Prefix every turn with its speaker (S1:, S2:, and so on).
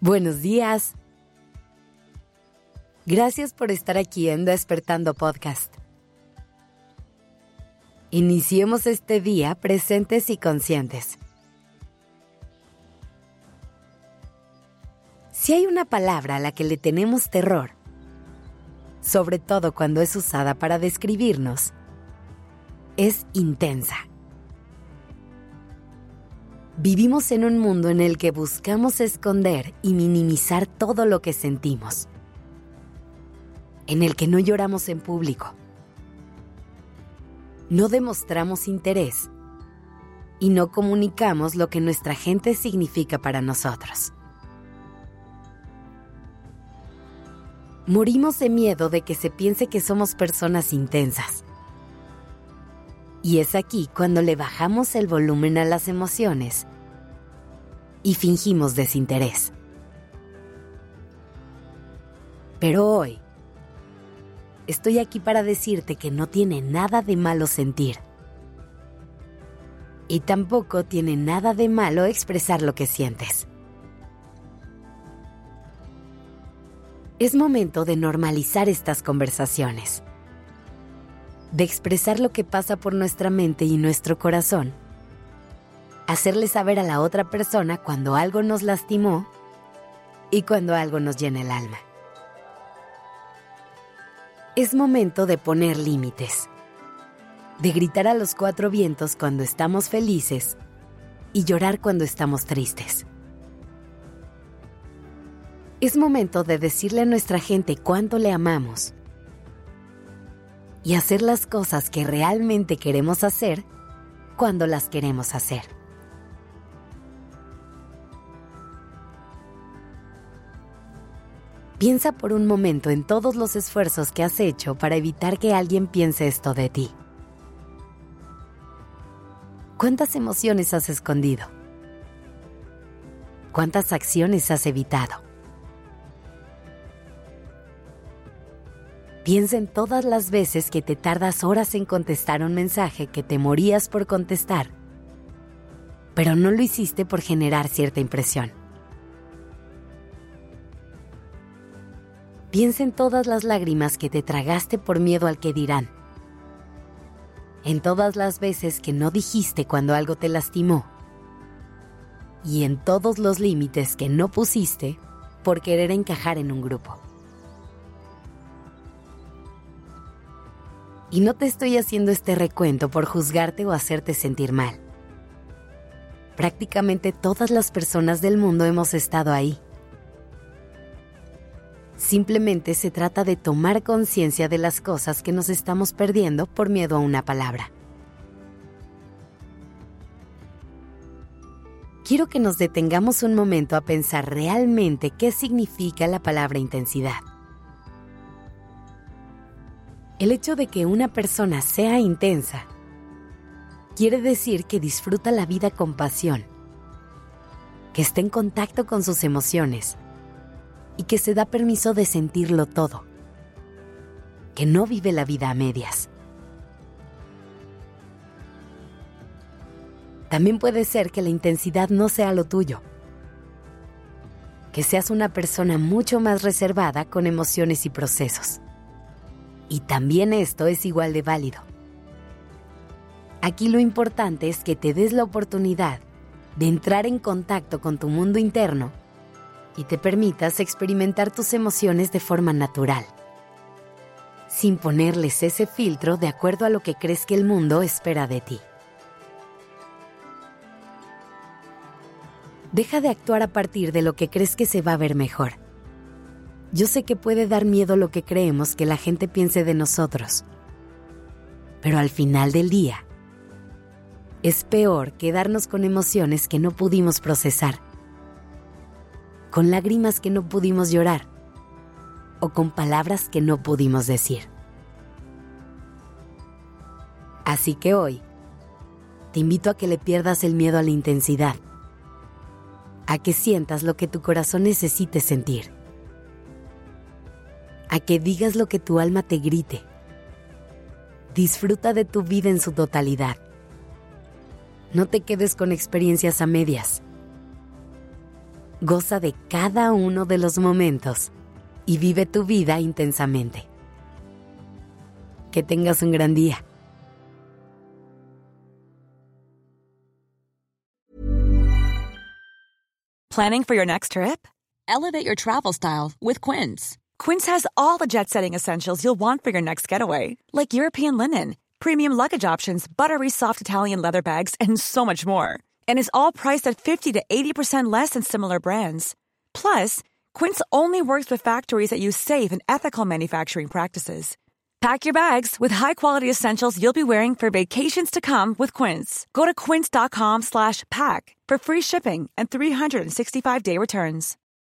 S1: Buenos días. Gracias por estar aquí en Despertando Podcast. Iniciemos este día presentes y conscientes. Si hay una palabra a la que le tenemos terror, sobre todo cuando es usada para describirnos, es intensa. Vivimos en un mundo en el que buscamos esconder y minimizar todo lo que sentimos, en el que no lloramos en público, no demostramos interés y no comunicamos lo que nuestra gente significa para nosotros. Morimos de miedo de que se piense que somos personas intensas. Y es aquí cuando le bajamos el volumen a las emociones y fingimos desinterés. Pero hoy, estoy aquí para decirte que no tiene nada de malo sentir. Y tampoco tiene nada de malo expresar lo que sientes. Es momento de normalizar estas conversaciones, de expresar lo que pasa por nuestra mente y nuestro corazón, hacerle saber a la otra persona cuando algo nos lastimó y cuando algo nos llena el alma. Es momento de poner límites, de gritar a los cuatro vientos cuando estamos felices y llorar cuando estamos tristes. Es momento de decirle a nuestra gente cuánto le amamos y hacer las cosas que realmente queremos hacer cuando las queremos hacer. Piensa por un momento en todos los esfuerzos que has hecho para evitar que alguien piense esto de ti. ¿Cuántas emociones has escondido? ¿Cuántas acciones has evitado? Piensa en todas las veces que te tardas horas en contestar un mensaje que te morías por contestar, pero no lo hiciste por generar cierta impresión. Piensa en todas las lágrimas que te tragaste por miedo al que dirán, en todas las veces que no dijiste cuando algo te lastimó, y en todos los límites que no pusiste por querer encajar en un grupo. Y no te estoy haciendo este recuento por juzgarte o hacerte sentir mal. Prácticamente todas las personas del mundo hemos estado ahí. Simplemente se trata de tomar conciencia de las cosas que nos estamos perdiendo por miedo a una palabra. Quiero que nos detengamos un momento a pensar realmente qué significa la palabra intensidad. El hecho de que una persona sea intensa quiere decir que disfruta la vida con pasión, que está en contacto con sus emociones y que se da permiso de sentirlo todo, que no vive la vida a medias. También puede ser que la intensidad no sea lo tuyo, que seas una persona mucho más reservada con emociones y procesos. Y también esto es igual de válido. Aquí lo importante es que te des la oportunidad de entrar en contacto con tu mundo interno y te permitas experimentar tus emociones de forma natural, sin ponerles ese filtro de acuerdo a lo que crees que el mundo espera de ti. Deja de actuar a partir de lo que crees que se va a ver mejor. Yo sé que puede dar miedo lo que creemos que la gente piense de nosotros, pero al final del día, es peor quedarnos con emociones que no pudimos procesar, con lágrimas que no pudimos llorar o con palabras que no pudimos decir. Así que hoy, te invito a que le pierdas el miedo a la intensidad, a que sientas lo que tu corazón necesite sentir, a que digas lo que tu alma te grite. Disfruta de tu vida en su totalidad. No te quedes con experiencias a medias. Goza de cada uno de los momentos y vive tu vida intensamente. Que tengas un gran día.
S2: Planning for your next trip?
S3: Elevate your travel style with Quince.
S2: Quince has all the jet-setting essentials you'll want for your next getaway, like European linen, premium luggage options, buttery soft Italian leather bags, and so much more. And is all priced at 50 to 80% less than similar brands. Plus, Quince only works with factories that use safe and ethical manufacturing practices. Pack your bags with high-quality essentials you'll be wearing for vacations to come with Quince. Go to quince.com/pack for free shipping and 365-day returns.